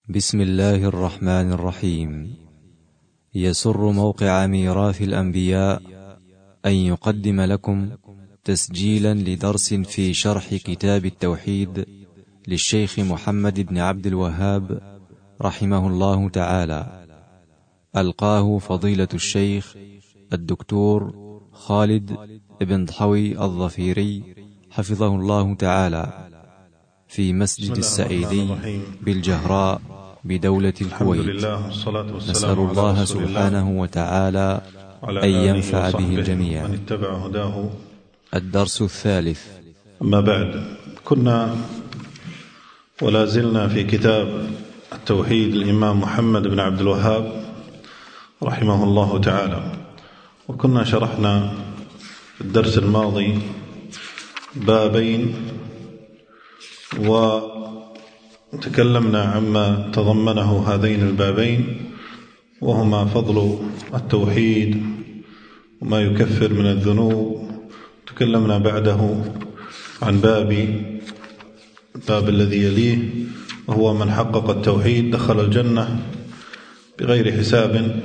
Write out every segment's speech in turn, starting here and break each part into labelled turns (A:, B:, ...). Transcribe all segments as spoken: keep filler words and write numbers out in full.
A: بسم الله الرحمن الرحيم. يسر موقع ميراث الأنبياء أن يقدم لكم تسجيلا لدرس في شرح كتاب التوحيد للشيخ محمد بن عبد الوهاب رحمه الله تعالى، ألقاه فضيلة الشيخ الدكتور خالد بن ضحوي الظفيري حفظه الله تعالى في مسجد السعيدي بالجهراء بدولة الكويت. نسأل الله سبحانه وتعالى أن ينفع به الجميع. الدرس الثالث.
B: أما بعد، كنا ولا زلنا في كتاب التوحيد للإمام محمد بن عبد الوهاب رحمه الله تعالى، وكنا شرحنا في الدرس الماضي بابين وتكلمنا عما تضمنه هذين البابين، وهما فضل التوحيد وما يكفر من الذنوب. تكلمنا بعده عن باب الباب الذي يليه، وهو من حقق التوحيد دخل الجنة بغير حساب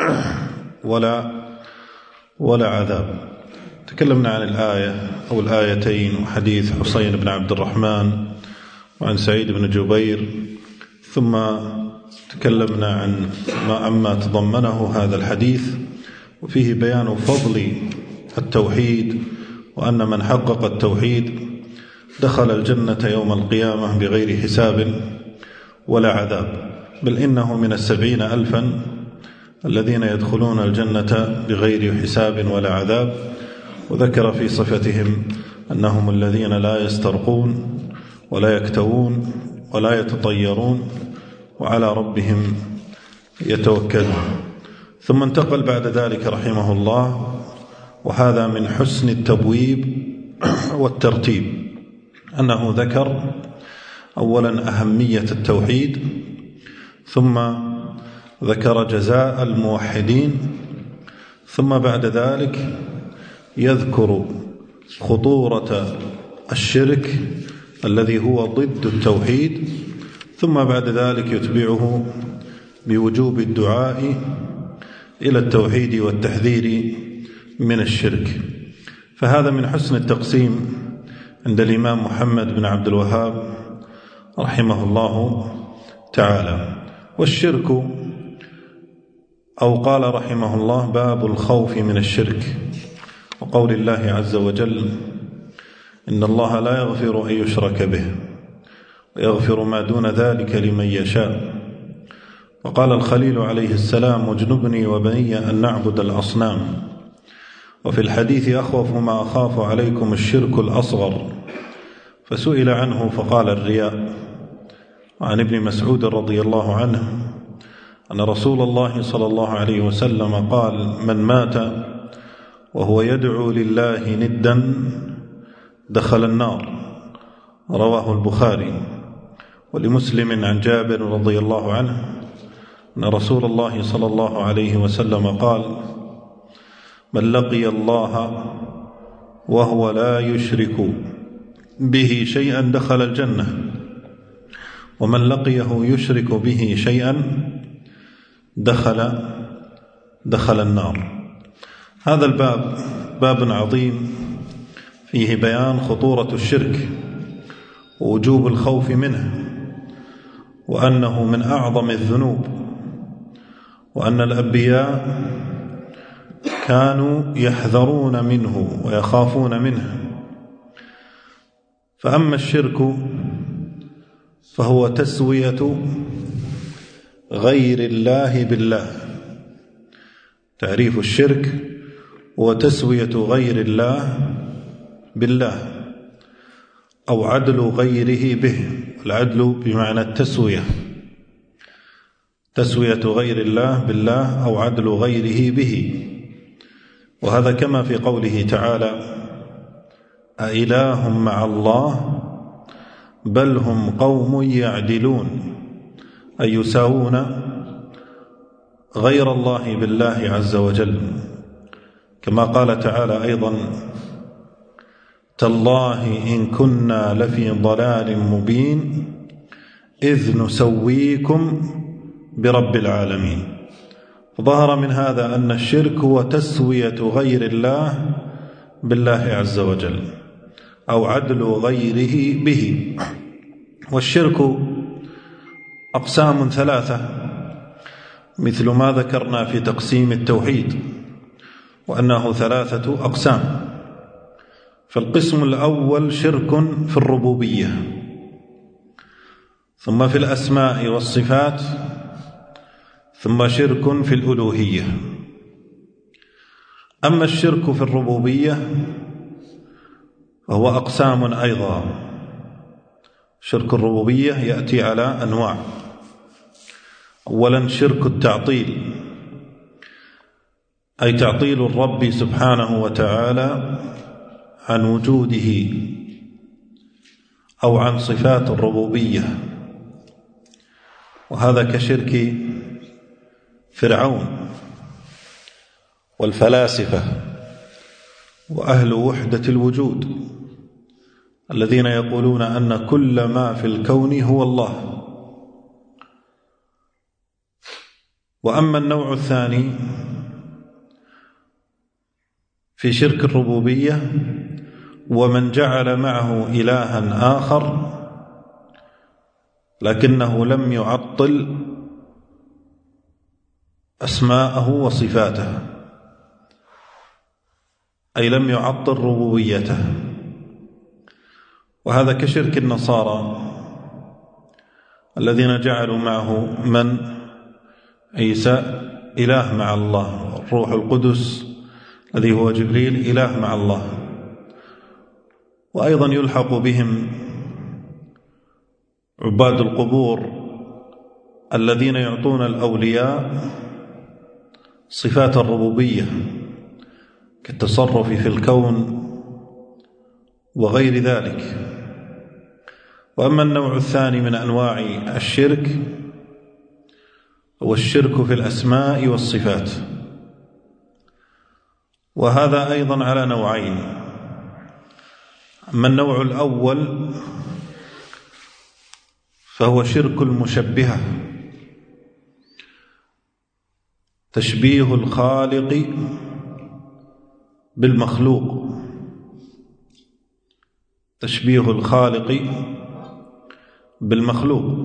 B: ولا ولا عذاب. تكلمنا عن الآية أو الآيتين وحديث حسين بن عبد الرحمن وعن سعيد بن جبير، ثم تكلمنا عن ما عما تضمنه هذا الحديث، وفيه بيان فضل التوحيد، وأن من حقق التوحيد دخل الجنة يوم القيامة بغير حساب ولا عذاب، بل إنه من السبعين ألفا الذين يدخلون الجنة بغير حساب ولا عذاب. وذكر في صفتهم أنهم الذين لا يسترقون ولا يكتوون ولا يتطيرون وعلى ربهم يتوكلون. ثم انتقل بعد ذلك رحمه الله، وهذا من حسن التبويب والترتيب، أنه ذكر أولا أهمية التوحيد، ثم ذكر جزاء الموحدين، ثم بعد ذلك يذكر خطورة الشرك الذي هو ضد التوحيد، ثم بعد ذلك يتبعه بوجوب الدعاء إلى التوحيد والتحذير من الشرك. فهذا من حسن التقسيم عند الإمام محمد بن عبد الوهاب رحمه الله تعالى. والشرك، أو قال رحمه الله باب الخوف من الشرك، وقول الله عز وجل إن الله لا يغفر أن يشرك به ويغفر ما دون ذلك لمن يشاء. وقال الخليل عليه السلام واجنبني وبني أن نعبد الأصنام. وفي الحديث أخوف ما أخاف عليكم الشرك الأصغر، فسئل عنه فقال الرياء. وعن ابن مسعود رضي الله عنه أن رسول الله صلى الله عليه وسلم قال من مات وهو يدعو لله ندا دخل النار، رواه البخاري. ولمسلم عن جابر رضي الله عنه أن رسول الله صلى الله عليه وسلم قال من لقي الله وهو لا يشرك به شيئا دخل الجنة، ومن لقيه يشرك به شيئا دخل دخل النار. هذا الباب باب عظيم فيه بيان خطورة الشرك ووجوب الخوف منه، وأنه من أعظم الذنوب، وأن الأنبياء كانوا يحذرون منه ويخافون منه. فأما الشرك فهو تسوية غير الله بالله. تعريف الشرك هو تسوية غير الله بالله، أو عدل غيره به. العدل بمعنى التسوية، تسوية غير الله بالله أو عدل غيره به. وهذا كما في قوله تعالى أإله مع الله بل هم قوم يعدلون، أي يساوون غير الله بالله عز وجل. كما قال تعالى أيضا تالله إن كنا لفي ضلال مبين إذ نسويكم برب العالمين. ظهر من هذا أن الشرك هو تسوية غير الله بالله عز وجل أو عدل غيره به. والشرك أقسام ثلاثة مثل ما ذكرنا في تقسيم التوحيد وأنه ثلاثة أقسام. فالقسم الأول شرك في الربوبية، ثم في الأسماء والصفات، ثم شرك في الألوهية. أما الشرك في الربوبية فهو أقسام أيضا. شرك الربوبية يأتي على أنواع. أولا شرك التعطيل، أي تعطيل الرب سبحانه وتعالى عن وجوده أو عن صفات الربوبية، وهذا كشرك فرعون والفلاسفة وأهل وحدة الوجود الذين يقولون أن كل ما في الكون هو الله. وأما النوع الثاني في شرك الربوبية ومن جعل معه إلها آخر لكنه لم يعطل أسماءه وصفاته، أي لم يعطل ربوبيته، وهذا كشرك النصارى الذين جعلوا معه من عيسى إله مع الله، الروح القدس الذي هو جبريل إله مع الله. وأيضا يلحق بهم عباد القبور الذين يعطون الأولياء صفات الربوبية كالتصرف في الكون وغير ذلك. وأما النوع الثاني من أنواع الشرك هو الشرك في الأسماء والصفات، وهذا أيضا على نوعين. أما النوع الأول فهو شرك المشبهة، تشبيه الخالق بالمخلوق، تشبيه الخالق بالمخلوق.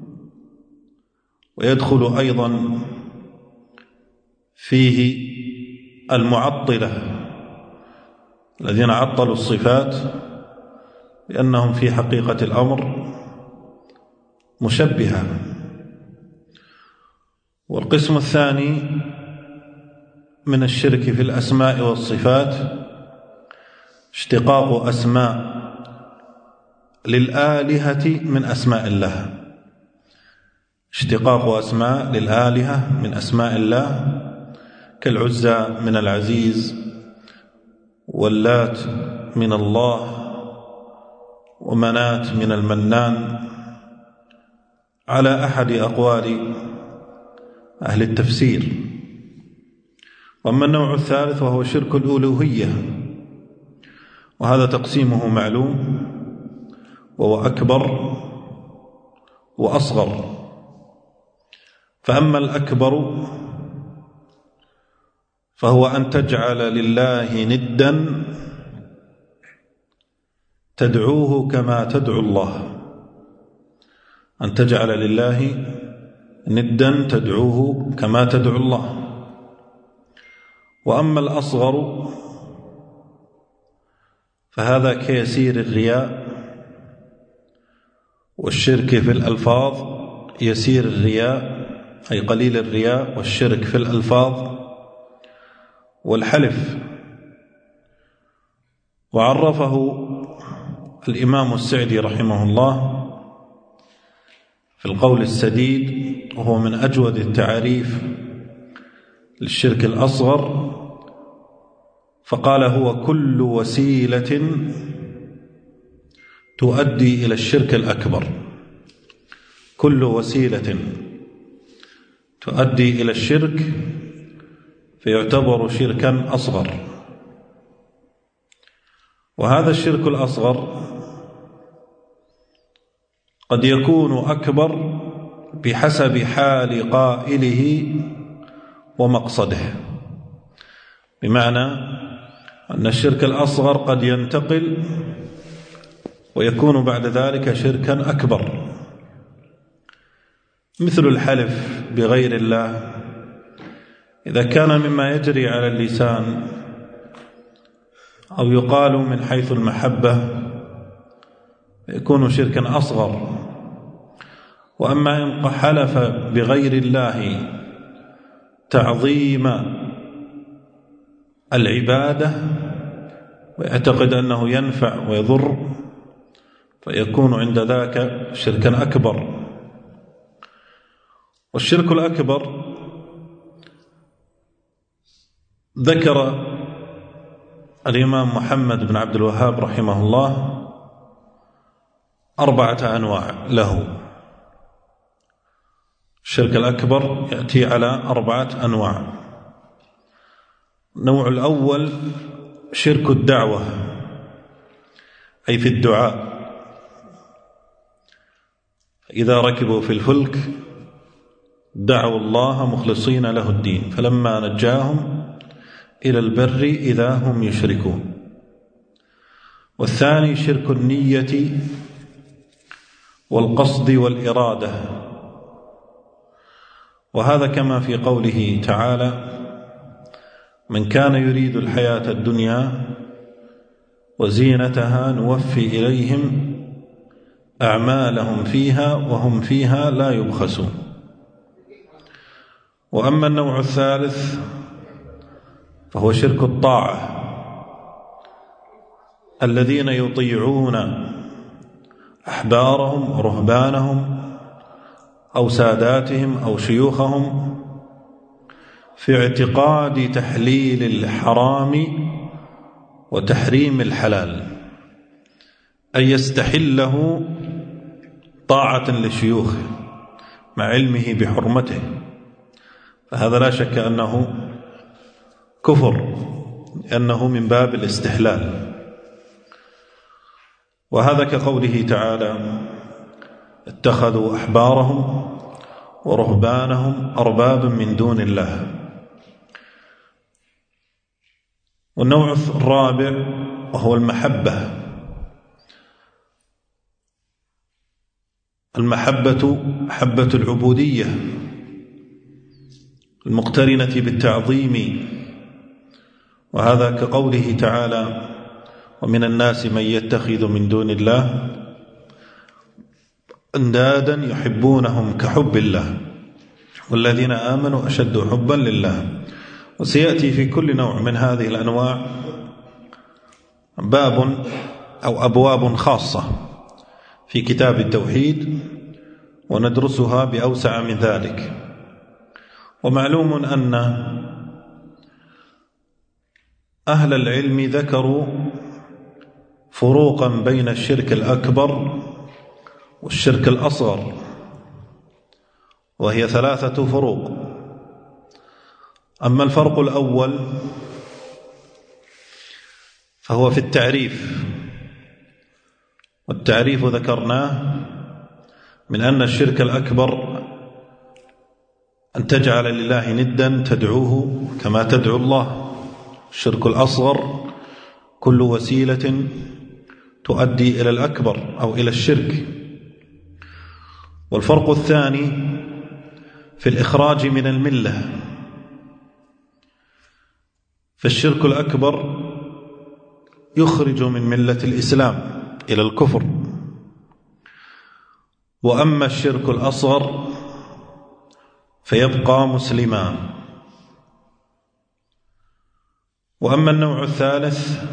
B: ويدخل أيضا فيه المعطلة الذين عطلوا الصفات لأنهم في حقيقة الأمر مشبهة. والقسم الثاني من الشرك في الأسماء والصفات اشتقاق أسماء للآلهة من أسماء الله، اشتقاق أسماء للآلهة من أسماء الله كالعزى من العزيز، واللات من الله، ومنات من المنان، على أحد أقوال أهل التفسير. وأما النوع الثالث وهو شرك الألوهية، وهذا تقسيمه معلوم، وهو أكبر وأصغر. فأما الأكبر فهو أن تجعل لله ندا تدعوه كما تدعو الله، أن تجعل لله ندا تدعوه كما تدعو الله. وأما الأصغر فهذا كيسير الرياء والشرك في الألفاظ، يسير الرياء أي قليل الرياء، والشرك في الألفاظ والحلف. وعرفه الإمام السعدي رحمه الله في القول السديد، وهو من أجود التعريف للشرك الأصغر، فقال هو كل وسيلة تؤدي إلى الشرك الأكبر، كل وسيلة تؤدي إلى الشرك فيعتبر شركا أصغر. وهذا الشرك الأصغر قد يكون أكبر بحسب حال قائله ومقصده، بمعنى أن الشرك الأصغر قد ينتقل ويكون بعد ذلك شركا أكبر، مثل الحلف بغير الله إذا كان مما يجري على اللسان أو يقال من حيث المحبة يكون شركا أصغر. وأما إن حلف بغير الله تعظيم العبادة ويعتقد أنه ينفع ويضر فيكون عند ذاك شركا أكبر. والشرك الأكبر ذكر الإمام محمد بن عبد الوهاب رحمه الله أربعة أنواع له. الشرك الأكبر يأتي على أربعة أنواع. النوع الأول شرك الدعوة، أي في الدعاء، إذا ركبوا في الفلك دعوا الله مخلصين له الدين فلما نجاهم إلى البر إذا هم يشركون. والثاني شرك النية والقصد والإرادة، وهذا كما في قوله تعالى: من كان يريد الحياة الدنيا وزينتها نوفي إليهم أعمالهم فيها وهم فيها لا يبخسون. وأما النوع الثالث فهو شرك الطاعة، الذين يطيعون أحبارهم ورهبانهم أو ساداتهم أو شيوخهم في اعتقاد تحليل الحرام وتحريم الحلال، أن يستحله طاعة لشيوخه مع علمه بحرمته، فهذا لا شك أنه كفر، لأنه من باب الاستحلال. وهذا كقوله تعالى: اتخذوا أحبارهم ورهبانهم أربابا من دون الله. والنوع الرابع وهو المحبة، المحبة محبة العبودية المقترنة بالتعظيم، وهذا كقوله تعالى: ومن الناس من يتخذ من دون الله أندادا يحبونهم كحب الله والذين آمنوا أشد حبا لله. وسيأتي في كل نوع من هذه الأنواع باب أو أبواب خاصة في كتاب التوحيد وندرسها بأوسع من ذلك. ومعلوم أن أهل العلم ذكروا فروقا بين الشرك الأكبر والشرك الأصغر، وهي ثلاثة فروق. أما الفرق الأول فهو في التعريف، والتعريف ذكرناه من أن الشرك الأكبر أن تجعل لله ندا تدعوه كما تدعو الله. الشرك الأصغر كل وسيلة تؤدي إلى الأكبر أو إلى الشرك. والفرق الثاني في الإخراج من الملة، فالشرك الأكبر يخرج من ملة الإسلام إلى الكفر، وأما الشرك الأصغر فيبقى مسلما. وأما النوع الثالث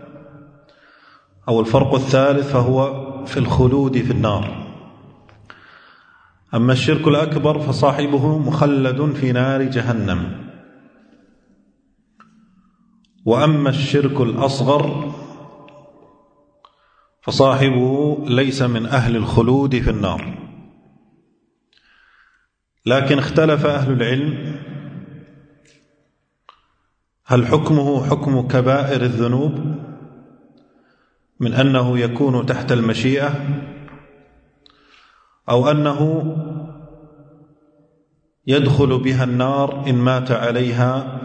B: أو الفرق الثالث فهو في الخلود في النار. أما الشرك الأكبر فصاحبه مخلد في نار جهنم، وأما الشرك الأصغر فصاحبه ليس من أهل الخلود في النار. لكن اختلف أهل العلم هل حكمه حكم كبائر الذنوب من أنه يكون تحت المشيئة، أو أنه يدخل بها النار إن مات عليها،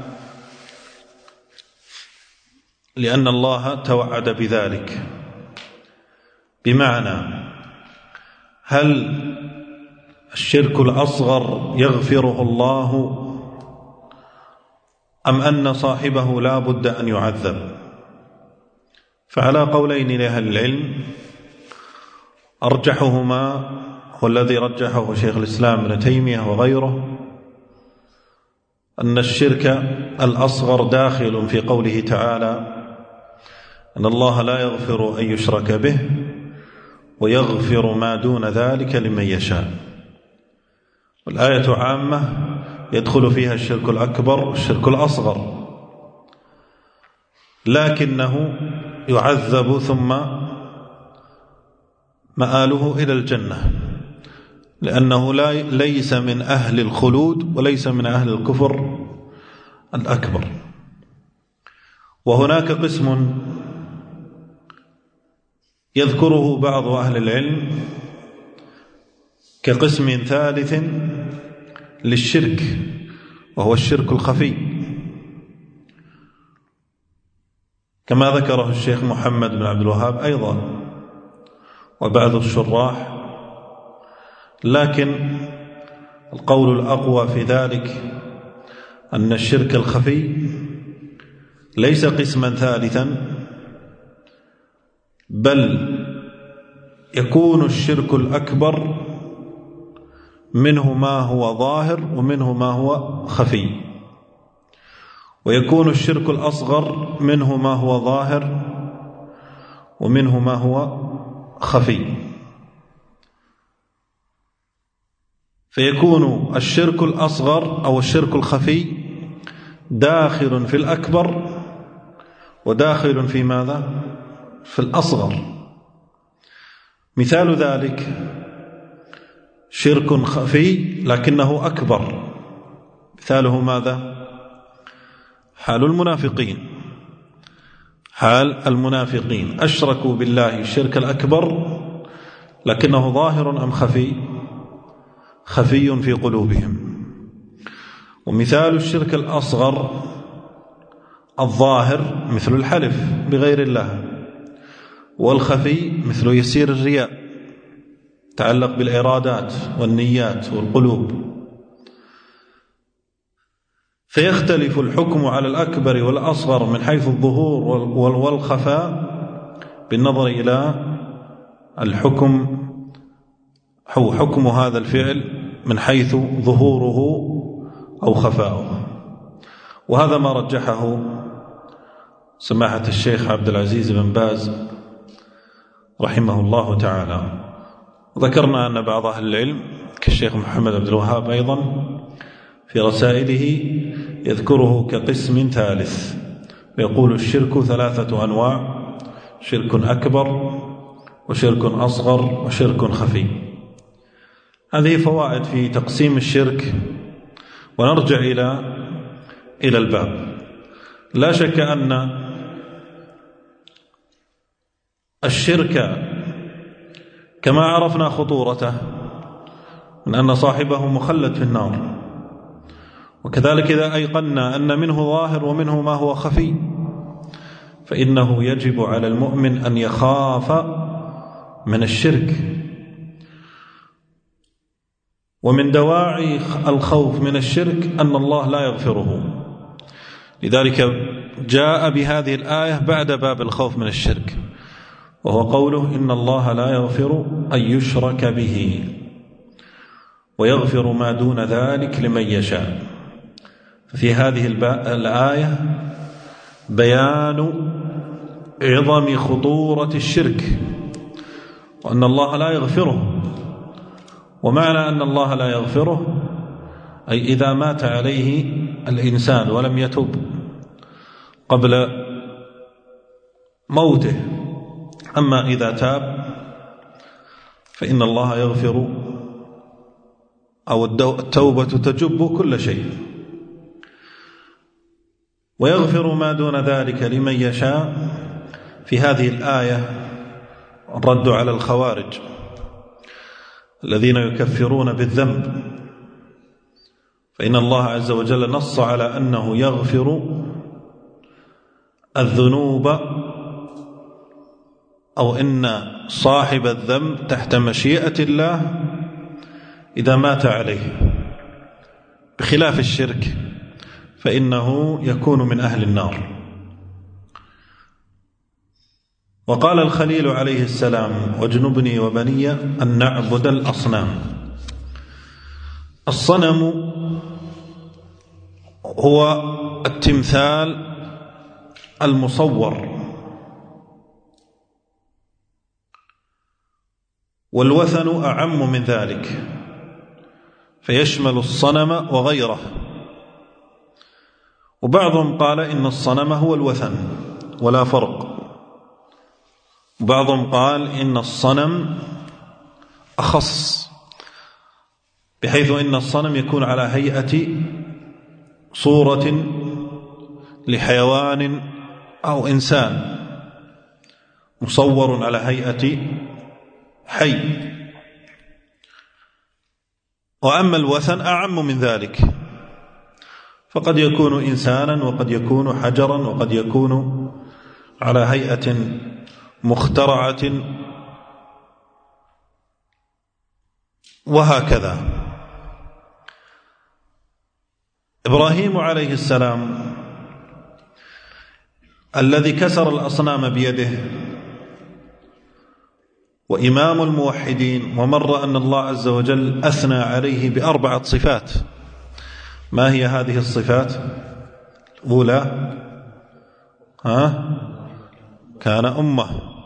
B: لأن الله توعد بذلك. بمعنى هل الشرك الأصغر يغفره الله أم أن صاحبه لا بد أن يعذب؟ فعلى قولين لأهل العلم، أرجحهما هو الذي رجحه شيخ الإسلام ابن تيمية وغيره، أن الشرك الأصغر داخل في قوله تعالى أن الله لا يغفر أن يشرك به ويغفر ما دون ذلك لمن يشاء. والآية عامة يدخل فيها الشرك الأكبر والشرك الأصغر، لكنه يعذب ثم مآله إلى الجنة، لأنه لا ليس من أهل الخلود وليس من أهل الكفر الأكبر. وهناك قسم يذكره بعض أهل العلم كقسم ثالث للشرك، وهو الشرك الخفي، كما ذكره الشيخ محمد بن عبد الوهاب أيضا وبعض الشراح. لكن القول الأقوى في ذلك أن الشرك الخفي ليس قسما ثالثا، بل يكون الشرك الأكبر منه ما هو ظاهر ومنه ما هو خفي، ويكون الشرك الأصغر منه ما هو ظاهر ومنه ما هو خفي. فيكون الشرك الأصغر أو الشرك الخفي داخل في الأكبر وداخل في ماذا؟ في الأصغر. مثال ذلك شرك خفي لكنه أكبر، مثاله ماذا؟ حال المنافقين. حال المنافقين أشركوا بالله الشرك الأكبر لكنه ظاهر أم خفي؟ خفي في قلوبهم. ومثال الشرك الأصغر الظاهر مثل الحلف بغير الله، والخفي مثل يسير الرياء يتعلق بالإرادات والنيات والقلوب. فيختلف الحكم على الأكبر والأصغر من حيث الظهور والخفاء بالنظر إلى الحكم أو حكم هذا الفعل من حيث ظهوره أو خفاؤه. وهذا ما رجحه سماحة الشيخ عبد العزيز بن باز رحمه الله تعالى. ذكرنا أن بعض أهل العلم كالشيخ محمد عبد الوهاب أيضا في رسائله يذكره كقسم ثالث، ويقول الشرك ثلاثة أنواع: شرك أكبر وشرك أصغر وشرك خفي. هذه فوائد في تقسيم الشرك. ونرجع إلى إلى الباب. لا شك أن الشرك كما عرفنا خطورته من أن صاحبه مخلد في النار، وكذلك إذا أيقنا أن منه ظاهر ومنه ما هو خفي، فإنه يجب على المؤمن أن يخاف من الشرك. ومن دواعي الخوف من الشرك أن الله لا يغفره، لذلك جاء بهذه الآية بعد باب الخوف من الشرك، وهو قوله إن الله لا يغفر أن يشرك به ويغفر ما دون ذلك لمن يشاء. في هذه الآية بيان عظم خطورة الشرك وأن الله لا يغفره. ومعنى أن الله لا يغفره أي إذا مات عليه الإنسان ولم يتب قبل موته. أما إذا تاب فإن الله يغفر، أو التوبة تجب كل شيء، ويغفر ما دون ذلك لمن يشاء. في هذه الآية الرد على الخوارج الذين يكفرون بالذنب، فإن الله عز وجل نص على أنه يغفر الذنوب، أو إن صاحب الذنب تحت مشيئة الله إذا مات عليه، بخلاف الشرك فإنه يكون من أهل النار. وقال الخليل عليه السلام: واجنبني وبني أن نعبد الأصنام. الصنم هو التمثال المصور، والوثن أعم من ذلك، فيشمل الصنم وغيره. وبعضهم قال إن الصنم هو الوثن ولا فرق، وبعضهم قال إن الصنم أخص، بحيث إن الصنم يكون على هيئة صورة لحيوان أو إنسان مصور على هيئة حي. وأما الوثن أعم من ذلك، فقد يكون إنسانا وقد يكون حجرا وقد يكون على هيئة مخترعة وهكذا. إبراهيم عليه السلام الذي كسر الأصنام بيده وإمام الموحدين، ومر أن الله عز وجل أثنى عليه بأربعة صفات. ما هي هذه الصفات؟ أولى ها كان أمة.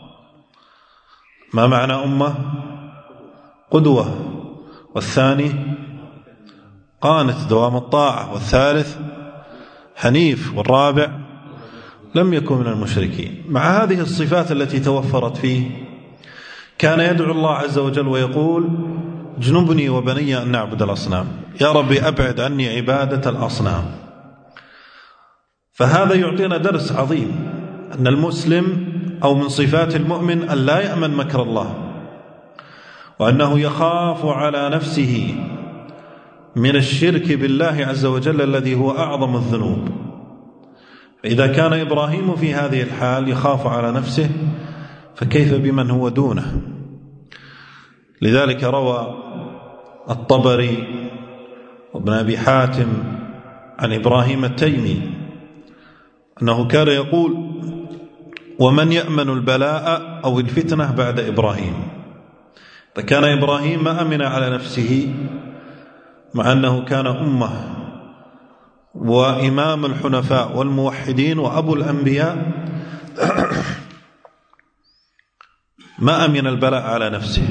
B: ما معنى أمة؟ قدوة. والثاني قانت دوام الطاعة. والثالث حنيف. والرابع لم يكن من المشركين. مع هذه الصفات التي توفرت فيه كان يدعو الله عز وجل ويقول: اجنبني وبني أن نعبد الأصنام، يا ربي أبعد عني عبادة الأصنام. فهذا يعطينا درس عظيم، أن المسلم أو من صفات المؤمن أن لا يأمن مكر الله، وأنه يخاف على نفسه من الشرك بالله عز وجل الذي هو أعظم الذنوب. فإذا كان إبراهيم في هذه الحال يخاف على نفسه، فكيف بمن هو دونه؟ لذلك روى الطبري وابن أبي حاتم عن إبراهيم التيمي أنه كان يقول: ومن يأمن البلاء أو الفتنة بعد إبراهيم؟ فكان إبراهيم ما أمن على نفسه، مع أنه كان أمة وإمام الحنفاء والموحدين وأبو الأنبياء، ما أمن البلاء على نفسه.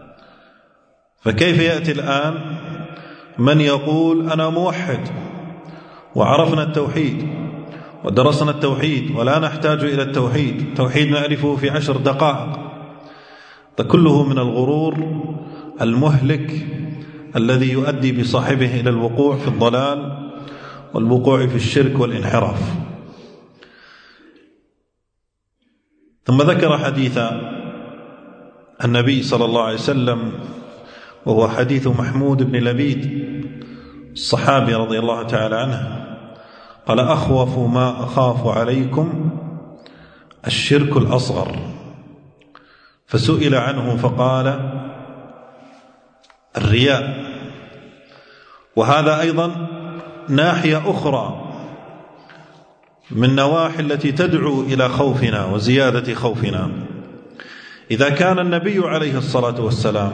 B: فكيف يأتي الآن من يقول: أنا موحد وعرفنا التوحيد ودرسنا التوحيد ولا نحتاج إلى التوحيد، التوحيد نعرفه في عشر دقائق؟ فكله من الغرور المهلك الذي يؤدي بصاحبه إلى الوقوع في الضلال والوقوع في الشرك والانحراف. ثم ذكر حديث النبي صلى الله عليه وسلم، وهو حديث محمود بن لبيد الصحابي رضي الله تعالى عنه، قال: أخوف ما أخاف عليكم الشرك الأصغر. فسئل عنه فقال: الرياء. وهذا أيضا ناحية أخرى من نواحي التي تدعو إلى خوفنا وزيادة خوفنا. إذا كان النبي عليه الصلاة والسلام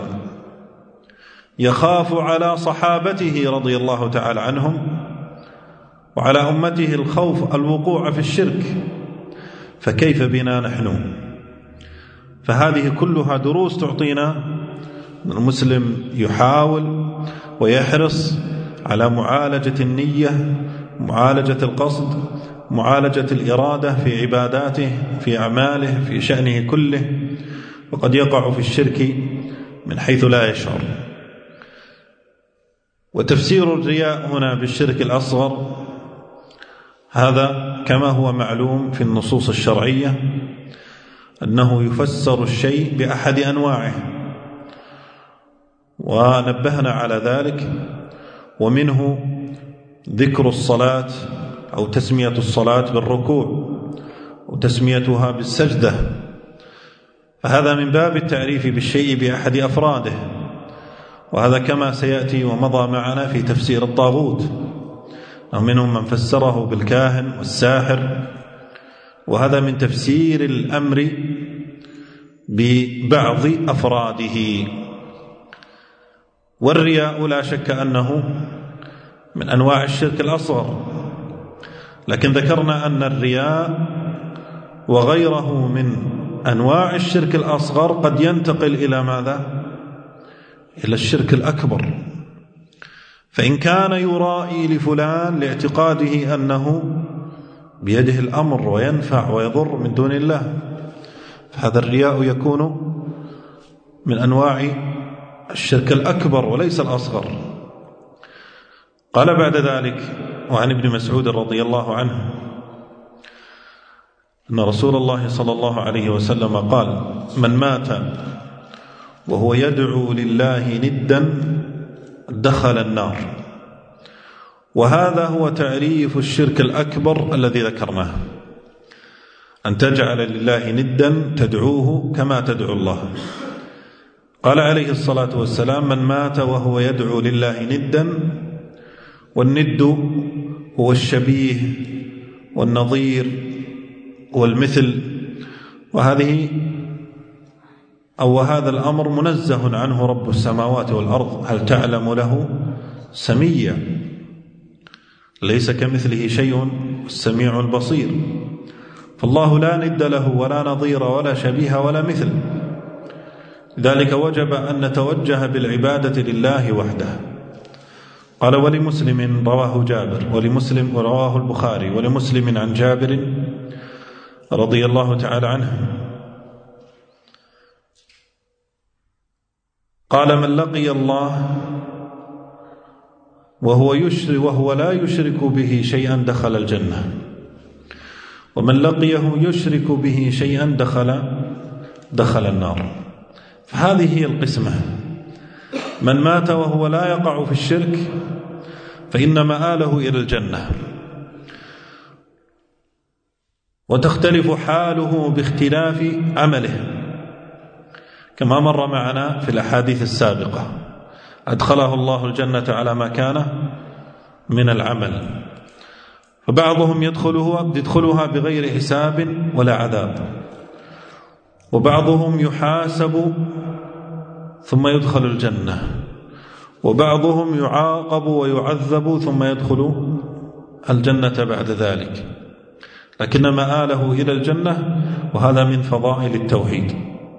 B: يخاف على صحابته رضي الله تعالى عنهم وعلى أمته الخوف الوقوع في الشرك، فكيف بنا نحن؟ فهذه كلها دروس تعطينا المسلم يحاول ويحرص على معالجة النية، معالجة القصد، معالجة الإرادة في عباداته، في أعماله، في شأنه كله، وقد يقع في الشرك من حيث لا يشعر. وتفسير الرياء هنا بالشرك الأصغر هذا كما هو معلوم في النصوص الشرعية أنه يفسر الشيء بأحد أنواعه، ونبهنا على ذلك، ومنه ذكر الصلاة أو تسمية الصلاة بالركوع وتسميتها بالسجدة، فهذا من باب التعريف بالشيء بأحد أفراده، وهذا كما سيأتي ومضى معنا في تفسير الطاغوت، ومنهم من فسره بالكاهن والساحر، وهذا من تفسير الأمر ببعض أفراده. والرياء لا شك أنه من أنواع الشرك الأصغر، لكن ذكرنا أن الرياء وغيره من أنواع الشرك الأصغر قد ينتقل إلى ماذا؟ إلى الشرك الأكبر. فإن كان يرائي لفلان لاعتقاده أنه بيده الأمر وينفع ويضر من دون الله، فهذا الرياء يكون من أنواع الشرك الأكبر وليس الأصغر. قال بعد ذلك: وعن ابن مسعود رضي الله عنه أن رسول الله صلى الله عليه وسلم قال: من مات وهو يدعو لله ندا دخل النار. وهذا هو تعريف الشرك الأكبر الذي ذكرناه، أن تجعل لله ندا تدعوه كما تدعو الله. قال عليه الصلاة والسلام: من مات وهو يدعو لله ندا، والند هو الشبيه والنظير والمثل، وهذه أو وهذا الأمر منزه عنه رب السماوات والأرض، هل تعلم له سميا، ليس كمثله شيء، السميع البصير. فالله لا ند له ولا نظير ولا شبيه ولا مثل، لذلك وجب أن نتوجه بالعبادة لله وحده. قال: ولمسلم رواه جابر، ولمسلم رواه البخاري، ولمسلم عن جابر رضي الله تعالى عنه قال: من لقي الله وهو يشرك وهو لا يشرك به شيئا دخل الجنة، ومن لقيه يشرك به شيئا دخل دخل النار. فهذه هي القسمة: من مات وهو لا يقع في الشرك فإن مآله إلى الجنة، وتختلف حاله باختلاف عمله، كما مر معنا في الأحاديث السابقة. أدخله الله الجنة على ما كان من العمل، فبعضهم يدخله يدخلها بغير حساب ولا عذاب، وبعضهم يحاسب ثم يدخل الجنة، وبعضهم يعاقب ويعذب ثم يدخل الجنة بعد ذلك، لكن مآله إلى الجنة، وهذا من فضائل التوحيد.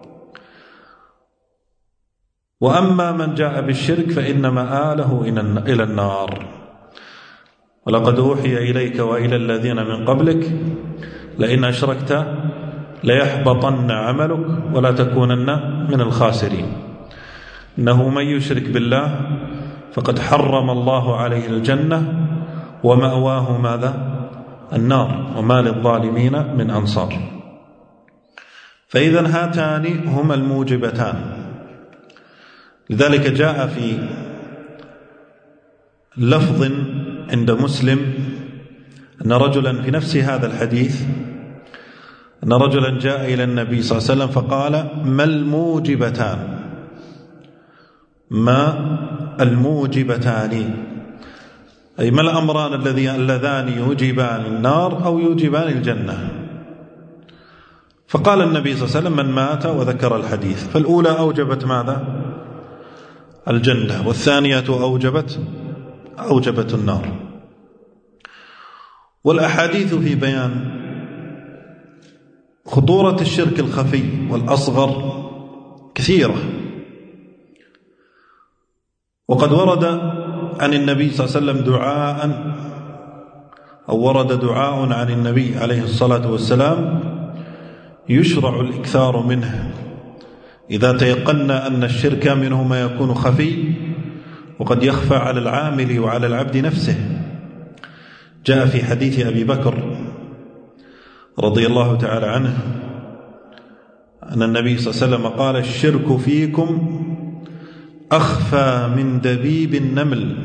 B: وأما من جاء بالشرك فإن مآله إلى النار. ولقد أوحي إليك وإلى الذين من قبلك لئن أشركت ليحبطن عملك ولا تكونن من الخاسرين. إنه من يشرك بالله فقد حرم الله عليه الجنة ومأواه ماذا؟ النار، وما للظالمين من أنصار. فإذا هاتان هما الموجبتان. لذلك جاء في لفظ عند مسلم أن رجلا في نفس هذا الحديث أن رجلا جاء إلى النبي صلى الله عليه وسلم فقال: ما الموجبتان؟ ما الموجبتان؟ أي ما الأمران اللذان يوجبان النار أو يوجبان الجنة؟ فقال النبي صلى الله عليه وسلم: من مات، وذكر الحديث. فالأولى أوجبت ماذا؟ الجنة، والثانية أوجبت أوجبت النار. والأحاديث في بيان خطورة الشرك الخفي والأصغر كثيرة، وقد ورد عن النبي صلى الله عليه وسلم دعاء أو ورد دعاء عن النبي عليه الصلاة والسلام يشرع الإكثار منه إذا تيقنا أن الشرك منه ما يكون خفي وقد يخفى على العامل وعلى العبد نفسه. جاء في حديث أبي بكر رضي الله تعالى عنه أن النبي صلى الله عليه وسلم قال: الشرك فيكم أخفى من دبيب النمل.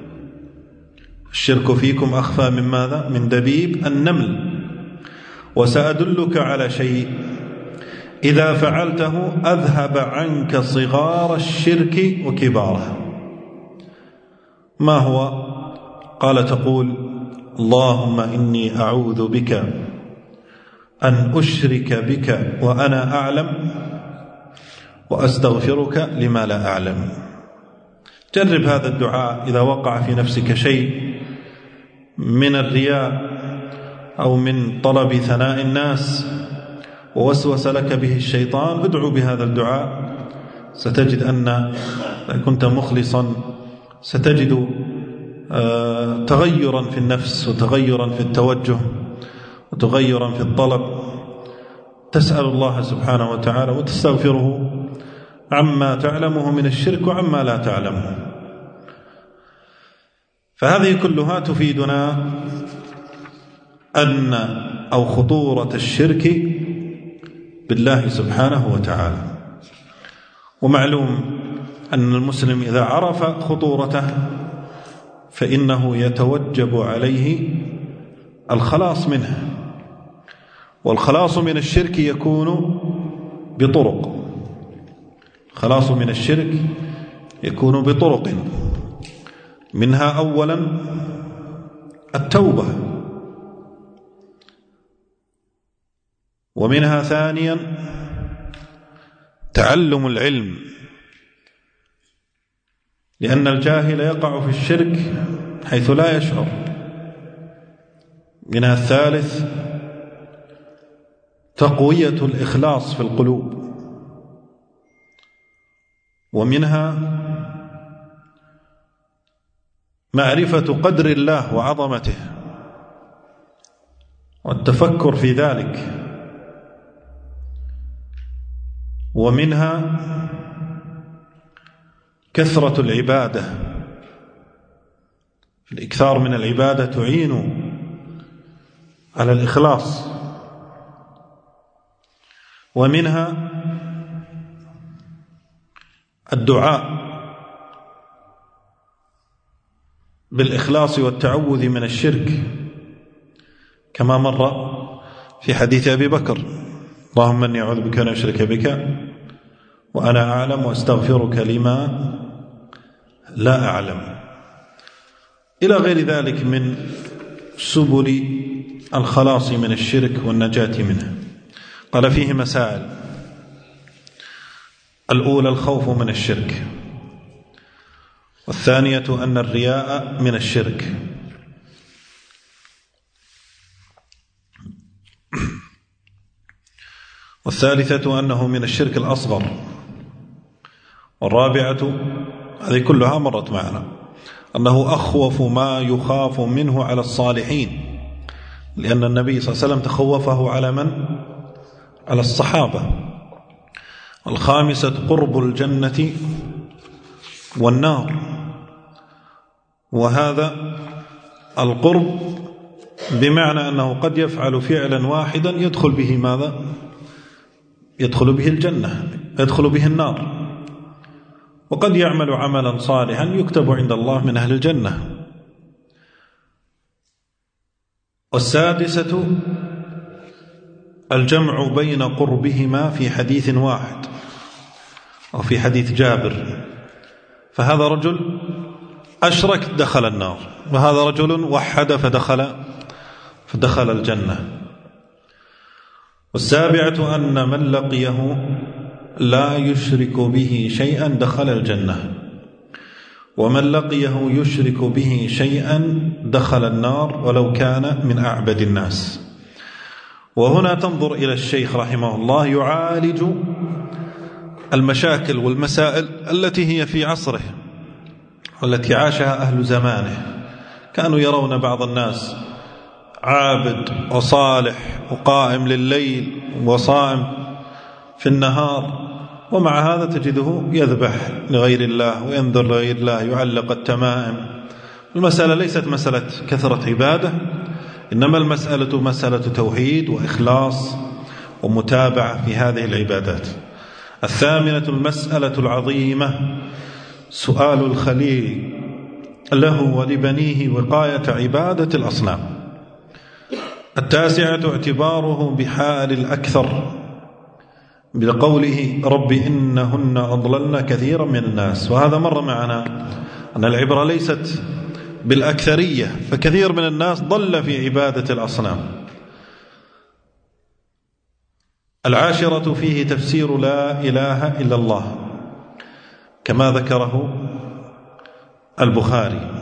B: الشرك فيكم أخفى من ماذا؟ من دبيب النمل. وسأدلك على شيء إذا فعلته أذهب عنك صغار الشرك وكباره. ما هو؟ قال تقول: اللهم إني أعوذ بك أن أشرك بك وأنا أعلم وأستغفرك لما لا أعلم. جرب هذا الدعاء إذا وقع في نفسك شيء من الرياء أو من طلب ثناء الناس ووسوس لك به الشيطان، ادعو بهذا الدعاء، ستجد أن إذا كنت مخلصا ستجد تغيرا في النفس وتغيرا في التوجه وتغيرا في الطلب. تسأل الله سبحانه وتعالى وتستغفره عما تعلمه من الشرك وعما لا تعلمه. فهذه كلها تفيدنا أن أو خطورة الشرك بالله سبحانه وتعالى. ومعلوم أن المسلم إذا عرف خطورته فإنه يتوجب عليه الخلاص منه. والخلاص من الشرك يكون بطرق الخلاص من الشرك يكون بطرق منها أولا التوبة، ومنها ثانيا تعلم العلم، لأن الجاهل يقع في الشرك حيث لا يشعر. منها الثالث تقوية الإخلاص في القلوب، ومنها معرفة قدر الله وعظمته والتفكر في ذلك، ومنها كثرة العبادة. الإكثار من العبادة تعين على الإخلاص، ومنها الدعاء بالإخلاص والتعوذ من الشرك، كما مر في حديث أبي بكر: اللهم إني أعوذ بك أن أشرك بك وأنا أعلم وأستغفرك لما لا أعلم، إلى غير ذلك من سبل الخلاص من الشرك والنجاة منه. قال فيه مسائل: الأولى الخوف من الشرك، والثانية أن الرياء من الشرك، والثالثة أنه من الشرك الأصغر، والرابعة هذه كلها مرت معنا أنه أخوف ما يخاف منه على الصالحين، لأن النبي صلى الله عليه وسلم تخوفه على من؟ على الصحابة. الخامسة قرب الجنة والنار، وهذا القرب بمعنى أنه قد يفعل فعلا واحدا يدخل به ماذا؟ يدخل به الجنة، يدخل به النار، وقد يعمل عملا صالحا يكتب عند الله من أهل الجنة. والسادسة الجمع بين قربهما في حديث واحد، أو في حديث جابر: فهذا رجل أشرك دخل النار، وهذا رجل وحد فدخل فدخل الجنة. والسابعة أن من لقيه لا يشرك به شيئا دخل الجنة، ومن لقيه يشرك به شيئا دخل النار ولو كان من أعبد الناس. وهنا تنظر إلى الشيخ رحمه الله يعالج المشاكل والمسائل التي هي في عصره والتي عاشها أهل زمانه. كانوا يرون بعض الناس عابد وصالح وقائم لليل وصائم في النهار، ومع هذا تجده يذبح لغير الله وينذر لغير الله، يعلق التمائم. المسألة ليست مسألة كثرة عبادة، إنما المسألة مسألة توحيد وإخلاص ومتابعة في هذه العبادات. الثامنة المسألة العظيمة سؤال الخليل له ولبنيه وقاية عبادة الأصنام. التاسعة اعتباره بحال الأكثر بقوله رب إنهن أضللن كثيرا من الناس، وهذا مر معنا أن العبرة ليست بالأكثرية، فكثير من الناس ضل في عبادة الأصنام. العاشرة فيه تفسير لا إله إلا الله كما ذكره البخاري.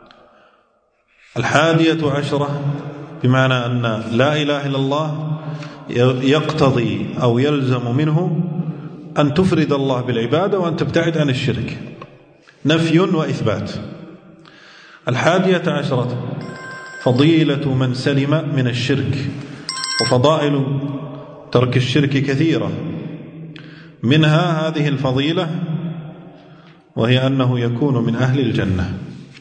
B: الحادية عشرة بمعنى أن لا إله إلا الله يقتضي أو يلزم منه أن تفرد الله بالعبادة وأن تبتعد عن الشرك، نفي وإثبات. الحادية عشرة فضيلة من سلم من الشرك، وفضائل ترك الشرك كثيرة، منها هذه الفضيلة وهي أنه يكون من أهل الجنة.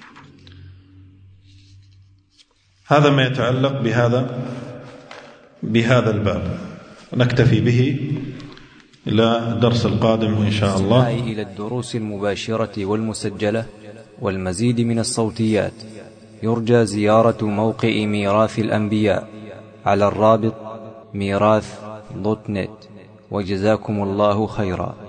B: هذا ما يتعلق بهذا بهذا الباب، نكتفي به إلى الدرس القادم إن شاء الله.
A: إلى الدروس المباشرة والمسجلة والمزيد من الصوتيات يرجى زيارة موقع ميراث الأنبياء على الرابط ميراث دوت نت، وجزاكم الله خيرا.